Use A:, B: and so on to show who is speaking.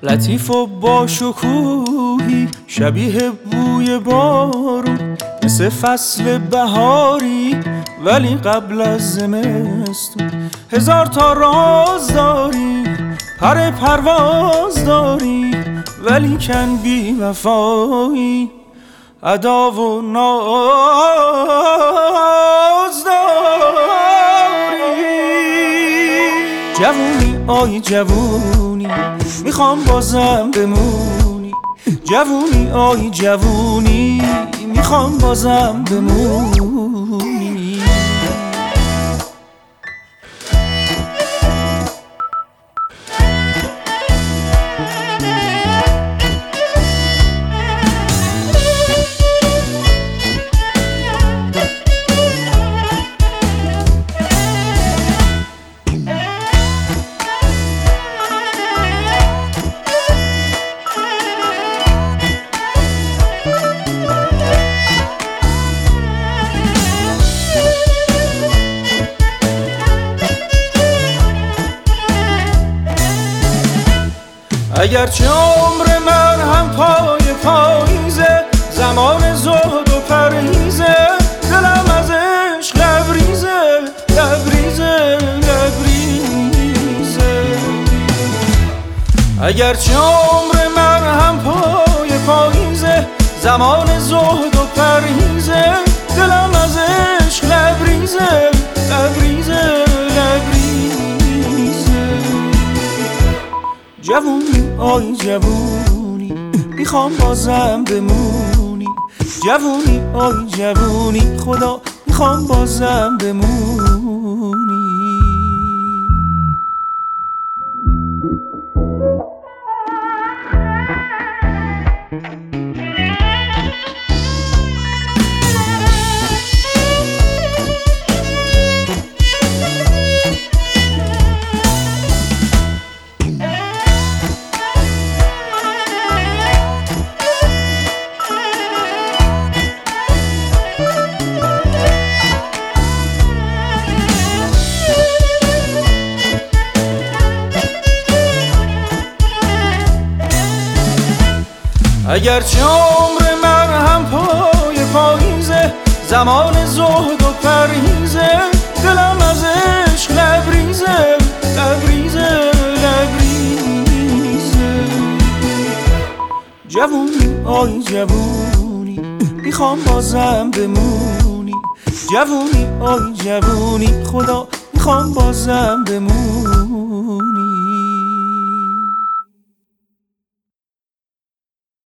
A: لطیف و با شکوهی شبیه بوی بارون، مثل فصل بهاری ولی قبل از زمستون. هزار تا راز داری، پر پرواز داری، ولی کن بی وفایی، ادا و ناز داری. جوونی آی جوونی، میخوام بازم بمونی. جوونی آی جوونی، میخوام بازم بمونی. اگرچه عمر من هم پای پاییزه، زمان زهد و پرهیزه، دلم از عشق لبریزه لبریزه لبریزه. اگرچه عمر من هم پای پاییزه، زمان زهد و پرهیزه، دلم از عشق لبریزه لبریزه لبریزه. جوونی آی جوونی، میخوام بازم بمونی. جوونی آی جوونی، خدا میخوام بازم بمونی. اگرچه عمر من هم پای پاییزه، زمان زهد و پرهیزه، دلم از عشق لبریزه لبریزه لبریزه. جوونی آی جوونی، میخوام بازم بمونی. جوونی آی جوونی، خدا میخوام بازم بمونی.